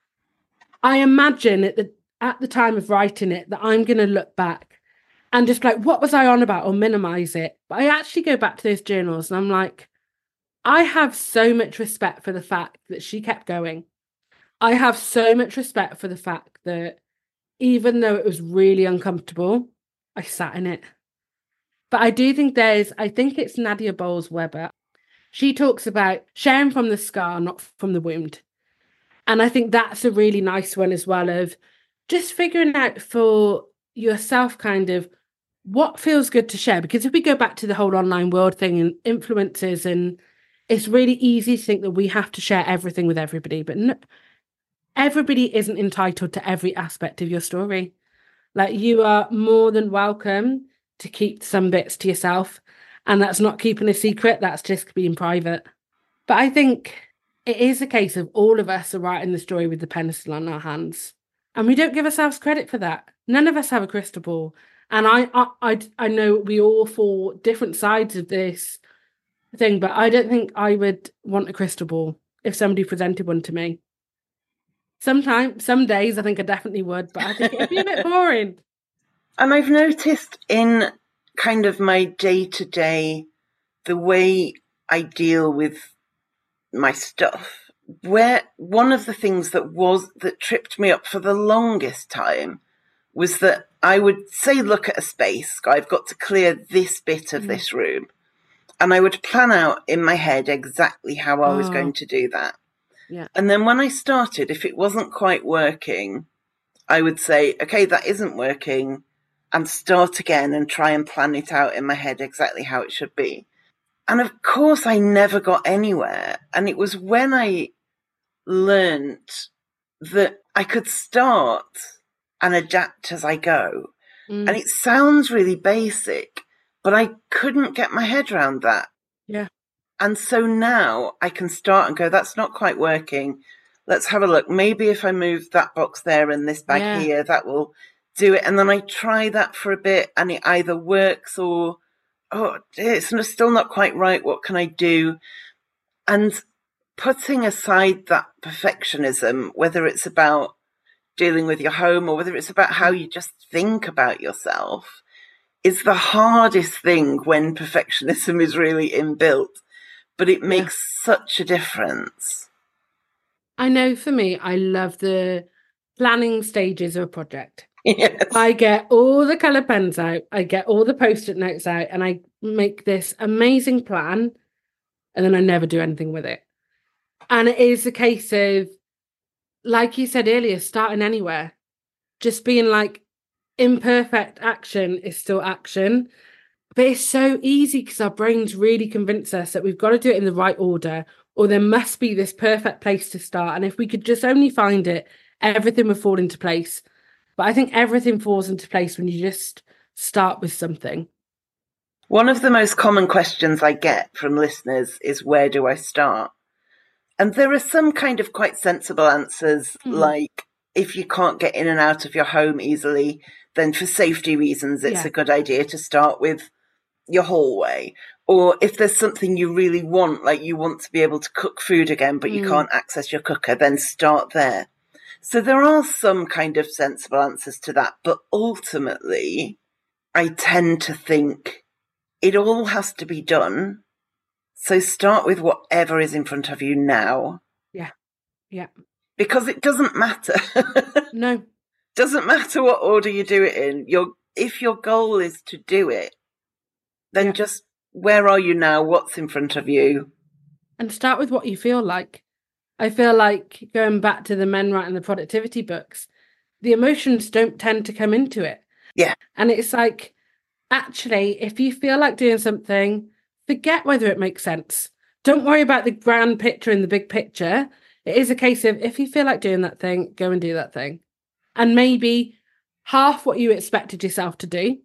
I imagine at the, at the time of writing it that I'm going to look back and just like, what was I on about, or minimize it? But I actually go back to those journals and I'm like, I have so much respect for the fact that she kept going. I have so much respect for the fact that even though it was really uncomfortable, I sat in it. But I do think there's, I think it's Nadia Bowles-Weber. She talks about sharing from the scar, not from the wound. And I think that's a really nice one as well, of just figuring out for yourself kind of what feels good to share. Because if we go back to the whole online world thing and influencers, and it's really easy to think that we have to share everything with everybody, but no, everybody isn't entitled to every aspect of your story. Like, you are more than welcome to keep some bits to yourself. And that's not keeping a secret, that's just being private. But I think it is a case of all of us are writing the story with the pencil on our hands. And we don't give ourselves credit for that. None of us have a crystal ball. And I, I, I, I know we all fall different sides of this thing, but I don't think I would want a crystal ball if somebody presented one to me. Sometimes, some days I think I definitely would, but I think it'd be a bit boring. And I've noticed in kind of my day-to-day, the way I deal with my stuff, where one of the things that was that tripped me up for the longest time was that I would say, look at a space, I've got to clear this bit of mm. this room. And I would plan out in my head exactly how I was oh. going to do that. Yeah. And then when I started, if it wasn't quite working, I would say, okay, that isn't working, and start again and try and plan it out in my head exactly how it should be. And of course, I never got anywhere. And it was when I learned that I could start and adapt as I go. Mm. And it sounds really basic, but I couldn't get my head around that. Yeah. And so now I can start and go, that's not quite working. Let's have a look. Maybe if I move that box there and this bag yeah. here, that will do it. And then I try that for a bit and it either works or, oh, it's still not quite right. What can I do? And putting aside that perfectionism, whether it's about dealing with your home or whether it's about how you just think about yourself, is the hardest thing when perfectionism is really inbuilt. But it makes yeah. such a difference. I know for me, I love the planning stages of a project. Yes. I get all the colour pens out, I get all the post-it notes out, and I make this amazing plan, and then I never do anything with it. And it is a case of, like you said earlier, starting anywhere. Just being like, imperfect action is still action. But it's so easy because our brains really convince us that we've got to do it in the right order, or there must be this perfect place to start. And if we could just only find it, everything would fall into place. But I think everything falls into place when you just start with something. One of the most common questions I get from listeners is, where do I start? And there are some kind of quite sensible answers, mm. like if you can't get in and out of your home easily, then for safety reasons, it's yeah. a good idea to start with your hallway. Or if there's something you really want, like you want to be able to cook food again, but mm. you can't access your cooker, then start there. So there are some kind of sensible answers to that. But ultimately, I tend to think it all has to be done. So start with whatever is in front of you now. Yeah. Yeah. Because it doesn't matter. No. Doesn't matter what order you do it in. Your if your goal is to do it, then yeah. just where are you now? What's in front of you? And start with what you feel like. I feel like, going back to the men writing the productivity books, the emotions don't tend to come into it. Yeah. And it's like, actually, if you feel like doing something, forget whether it makes sense. Don't worry about the grand picture and the big picture. It is a case of, if you feel like doing that thing, go and do that thing. And maybe half what you expected yourself to do,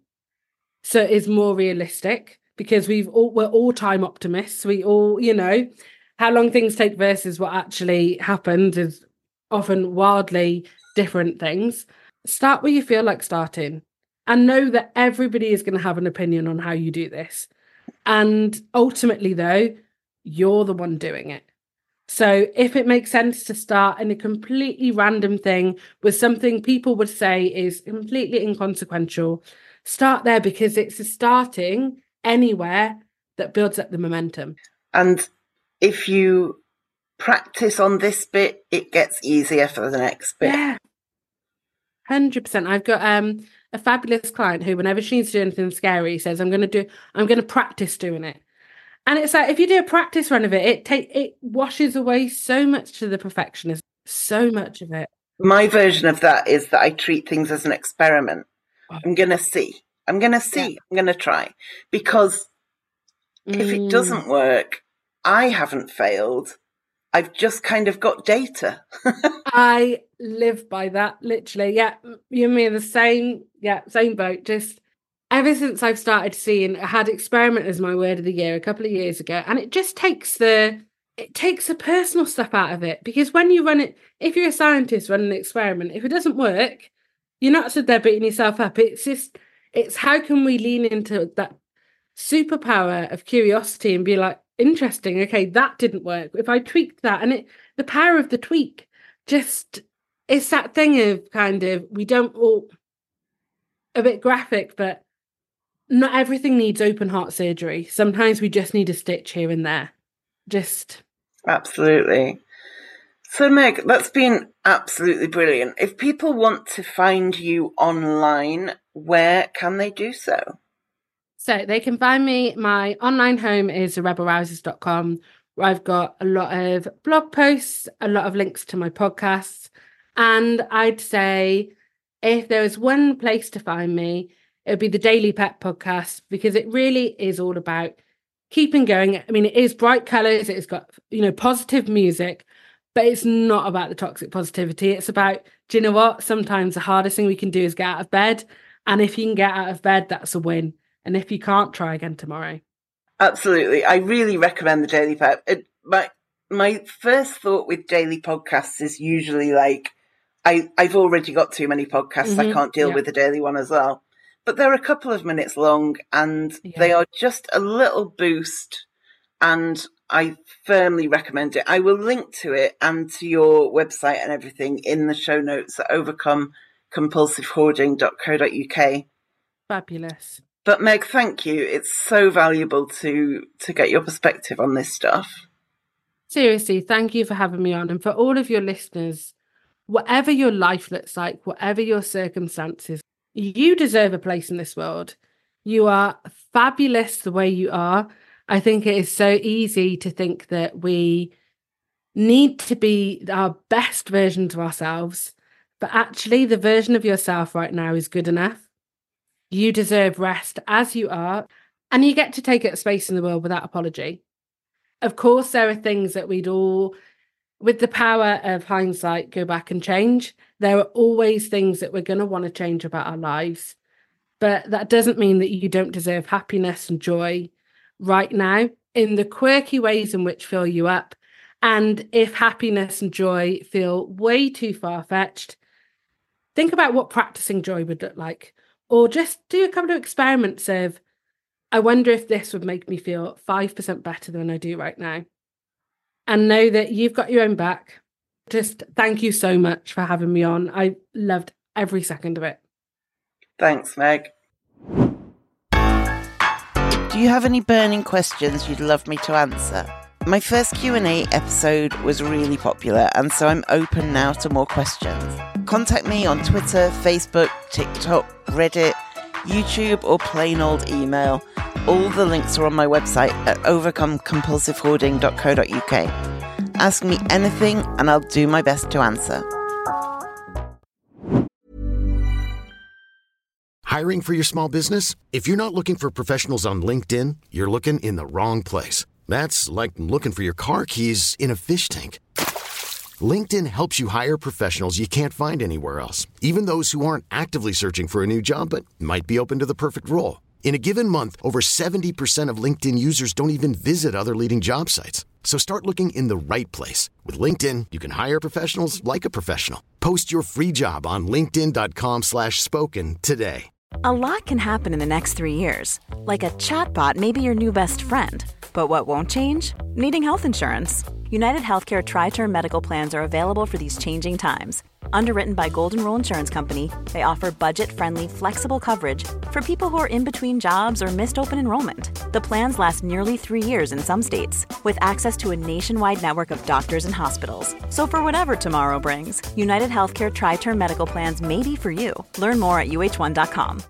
so it is more realistic, because we've all, we're all time optimists. We all, you know, how long things take versus what actually happens is often wildly different things. Start where you feel like starting, and know that everybody is going to have an opinion on how you do this. And ultimately, though, you're the one doing it. So if it makes sense to start in a completely random thing with something people would say is completely inconsequential, start there, because it's a starting anywhere that builds up the momentum. And if you practice on this bit, it gets easier for the next bit. Yeah, one hundred percent. I've got um, a fabulous client who, whenever she needs to do anything scary, says, I'm going to do, I'm going to practice doing it. And it's like, if you do a practice run of it, it take it washes away so much to the perfectionism, so much of it. My version of that is that I treat things as an experiment. Oh. I'm going to see. I'm going to see. Yeah. I'm going to try. Because mm. if it doesn't work, I haven't failed. I've just kind of got data. I live by that, literally. Yeah, you and me are the same, yeah, same boat. Just ever since I've started seeing, I had experiment as my word of the year a couple of years ago, and it just takes the, it takes the personal stuff out of it. Because when you run it, if you're a scientist running an experiment, if it doesn't work, you're not stood there beating yourself up. It's just, it's how can we lean into that superpower of curiosity and be like, interesting, okay, that didn't work. If I tweaked that, and it, the power of the tweak, just, it's that thing of kind of, we don't all, a bit graphic, but not everything needs open heart surgery. Sometimes we just need a stitch here and there. Just. Absolutely. So Meg, that's been absolutely brilliant. If people want to find you online, where can they do so? So they can find me. My online home is the rebel rousers dot com, where I've got a lot of blog posts, a lot of links to my podcasts. And I'd say if there was one place to find me, it would be the Daily Pep podcast, because it really is all about keeping going. I mean, it is bright colours. It's got, you know, positive music, but it's not about the toxic positivity. It's about, do you know what? Sometimes the hardest thing we can do is get out of bed. And if you can get out of bed, that's a win. And if you can't, try again tomorrow. Absolutely. I really recommend the Daily Pep. It, my, my first thought with daily podcasts is usually like, I, I've already got too many podcasts. Mm-hmm. I can't deal yeah. with the daily one as well. But they're a couple of minutes long, and yeah. they are just a little boost. And I firmly recommend it. I will link to it and to your website and everything in the show notes at overcome compulsive hoarding dot co dot uk. Fabulous. But Meg, thank you. It's so valuable to to get your perspective on this stuff. Seriously, thank you for having me on. And for all of your listeners, whatever your life looks like, whatever your circumstances, you deserve a place in this world. You are fabulous the way you are. I think it is so easy to think that we need to be our best versions of ourselves, but actually the version of yourself right now is good enough. You deserve rest as you are, and you get to take up space in the world without apology. Of course, there are things that we'd all, with the power of hindsight, go back and change. There are always things that we're going to want to change about our lives, but that doesn't mean that you don't deserve happiness and joy right now in the quirky ways in which fill you up. And if happiness and joy feel way too far-fetched, think about what practicing joy would look like. Or just do a couple of experiments of, I wonder if this would make me feel five percent better than I do right now. And know that you've got your own back. Just thank you so much for having me on. I loved every second of it. Thanks, Meg. Do you have any burning questions you'd love me to answer? My first Q and A episode was really popular, and so I'm open now to more questions. Contact me on Twitter, Facebook, TikTok, Reddit, YouTube, or plain old email. All the links are on my website at overcome compulsive hoarding dot co dot uk. Ask me anything and I'll do my best to answer. Hiring for your small business? If you're not looking for professionals on LinkedIn, you're looking in the wrong place. That's like looking for your car keys in a fish tank. LinkedIn helps you hire professionals you can't find anywhere else, even those who aren't actively searching for a new job but might be open to the perfect role. In a given month, over seventy percent of LinkedIn users don't even visit other leading job sites. So start looking in the right place. With LinkedIn, you can hire professionals like a professional. Post your free job on linkedin dot com slash spoken today. A lot can happen in the next three years. Like a chatbot may be your new best friend. But what won't change? Needing health insurance. United Healthcare Tri-Term Medical Plans are available for these changing times. Underwritten by Golden Rule Insurance Company, they offer budget-friendly, flexible coverage for people who are in between jobs or missed open enrollment. The plans last nearly three years in some states, with access to a nationwide network of doctors and hospitals. So for whatever tomorrow brings, United Healthcare Tri-Term Medical Plans may be for you. Learn more at U H one dot com.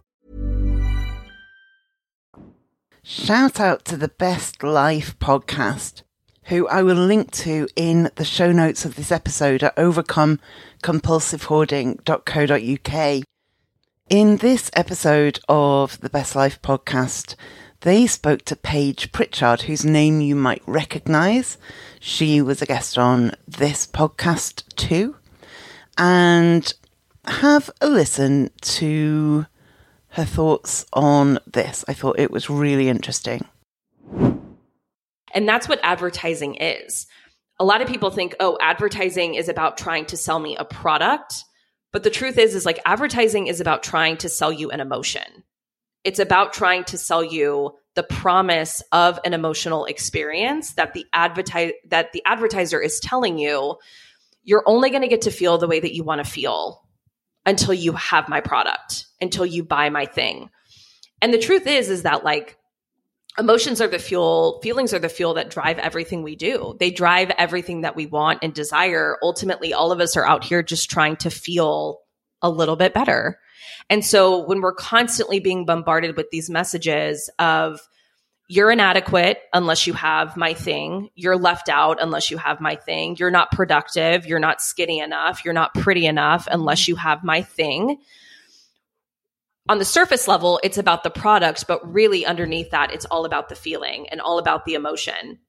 Shout out to the Best Life podcast, who I will link to in the show notes of this episode at overcome compulsive hoarding dot co dot uk. In this episode of the Best Life podcast, They spoke to Paige Pritchard, whose name you might recognise. She was a guest on this podcast too. And have a listen to her thoughts on this. I thought it was really interesting. And that's what advertising is. A lot of people think, oh, advertising is about trying to sell me a product. But the truth is, is like advertising is about trying to sell you an emotion. It's about trying to sell you the promise of an emotional experience that the advertise that the advertiser is telling you you're only going to get to feel the way that you want to feel until you have my product, until you buy my thing. And the truth is, is that like emotions are the fuel, feelings are the fuel that drive everything we do. They drive everything that we want and desire. Ultimately, all of us are out here just trying to feel a little bit better. And so when we're constantly being bombarded with these messages of you're inadequate unless you have my thing, you're left out unless you have my thing, you're not productive, you're not skinny enough, you're not pretty enough unless you have my thing. On the surface level, it's about the product, but really underneath that, it's all about the feeling and all about the emotion.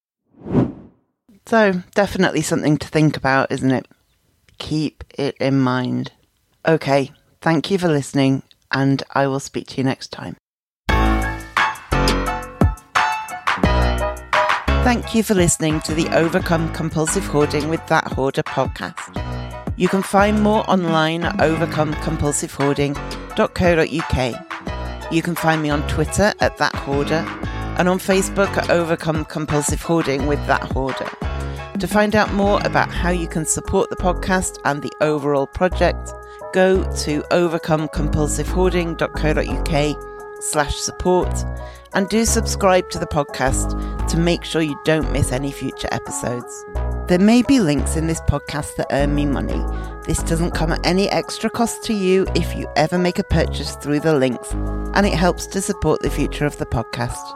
So definitely something to think about, isn't it? Keep it in mind. Okay. Thank you for listening, and I will speak to you next time. Thank you for listening to the Overcome Compulsive Hoarding with That Hoarder podcast. You can find more online at overcome compulsive hoarding dot co dot uk. You can find me on Twitter at That Hoarder and on Facebook at Overcome Compulsive Hoarding with That Hoarder. To find out more about how you can support the podcast and the overall project, go to overcome compulsive hoarding dot co dot uk slash support and do subscribe to the podcast to make sure you don't miss any future episodes. There may be links in this podcast that earn me money. This doesn't come at any extra cost to you if you ever make a purchase through the links, and it helps to support the future of the podcast.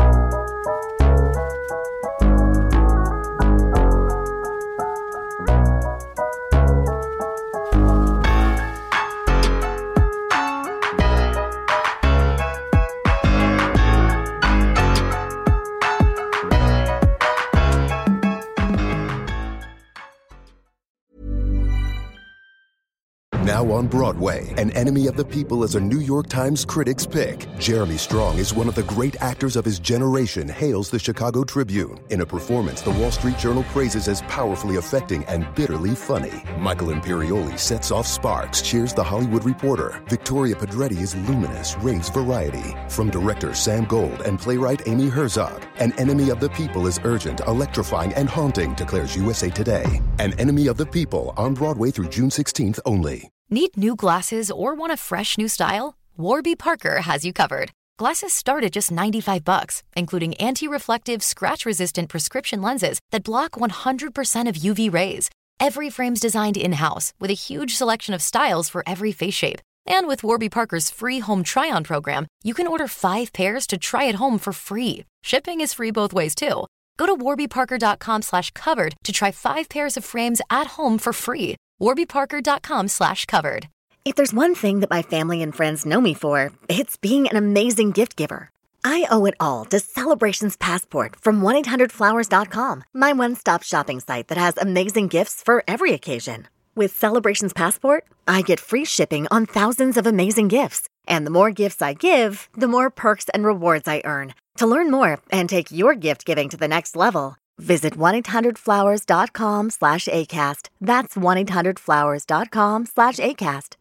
Now on Broadway, An Enemy of the People is a New York Times critic's pick. Jeremy Strong is one of the great actors of his generation, hails the Chicago Tribune. In a performance the Wall Street Journal praises as powerfully affecting and bitterly funny. Michael Imperioli sets off sparks, cheers the Hollywood Reporter. Victoria Pedretti is luminous, raves variety. From director Sam Gold and playwright Amy Herzog, An Enemy of the People is urgent, electrifying, and haunting, declares U S A Today. An Enemy of the People, on Broadway through June sixteenth only. Need new glasses or want a fresh new style? Warby Parker has you covered. Glasses start at just ninety-five bucks, including anti-reflective, scratch-resistant prescription lenses that block one hundred percent of U V rays. Every frame's designed in-house with a huge selection of styles for every face shape. And with Warby Parker's free home try-on program, you can order five pairs to try at home for free. Shipping is free both ways, too. Go to warbyparker.com slash covered to try five pairs of frames at home for free. warbyparker.com slash covered. If there's one thing that my family and friends know me for, it's being an amazing gift giver. I owe it all to Celebrations Passport from one eight hundred flowers dot com, my one-stop shopping site that has amazing gifts for every occasion. With Celebrations Passport, I get free shipping on thousands of amazing gifts. And the more gifts I give, the more perks and rewards I earn. To learn more and take your gift giving to the next level, visit one eight hundred flowers dot com slash ACAST. That's one eight hundred flowers dot com slash ACAST.